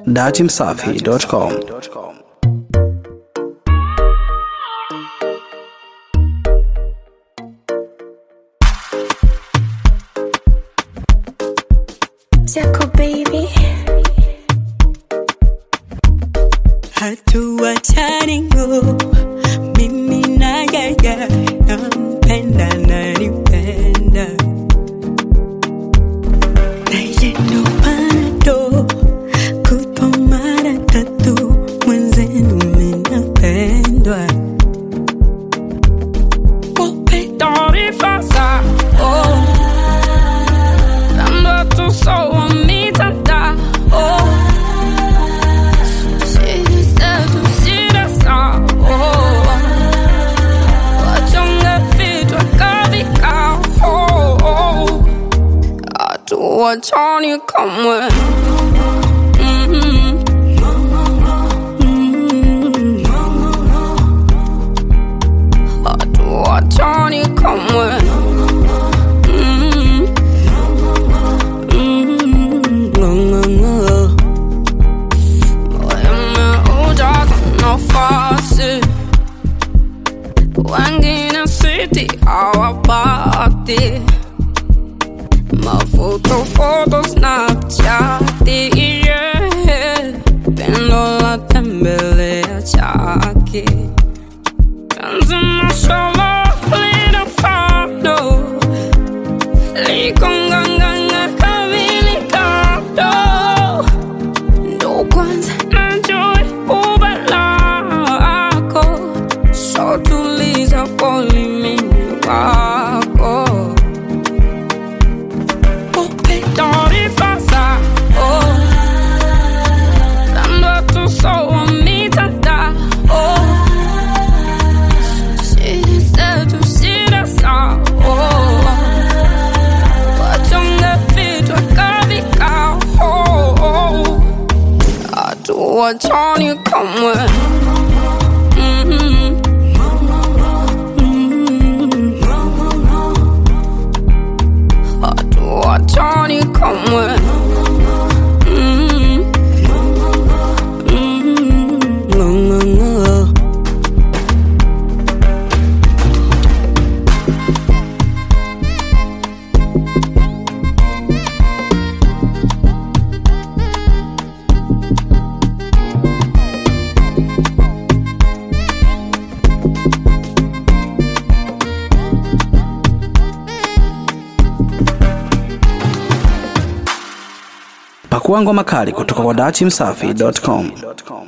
datimsafi.com. Jaco baby, hatuachani ngo, mimi na yeye, nampenda nanipenda, na yeye ndo panado, kutwa mara tatu, mwenzenu minapendwa. Wape taarifa za, so on me tanda, oh. She said to see the star, oh. Wachonga vitu kabika, oh. Hatuachani kamwe. Hatuachani kamwe. Wengine city hawapati, mafoto Snapchat, yeah. Pendo la tembelea chaki, penzi mashallah linafado, likonganganga kavili kado, ndo kwanza najui ubalako, so tuliza poli mimi wako. Upe taarifa za, oh. Lando tu so mitanda, oh. She said to see the star, oh. Wachonga vitu kabika, oh. Hatuachani kamwe. Hatuachani kamwe. Pakua ngoma kali kutoka kwa datimsafi.com.